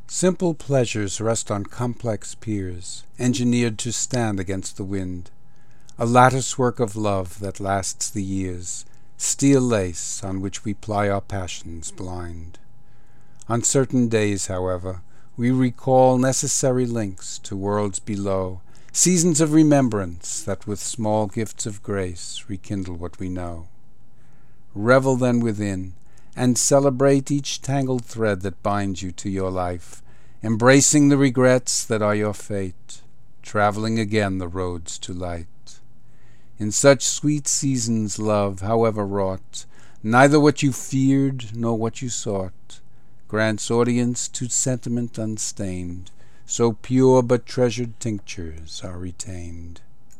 Simple pleasures rest on complex piers, engineered to stand against the wind, a lattice-work of love that lasts the years, steel lace on which we ply our passions blind. On certain days, however, we recall necessary links to worlds below, seasons of remembrance that with small gifts of grace rekindle what we know. Revel then within, and celebrate each tangled thread that binds you to your life, embracing the regrets that are your fate, traveling again the roads to light. In such sweet seasons, love, however wrought, neither what you feared nor what you sought, grants audience to sentiment unstained, so pure but treasured tinctures are retained.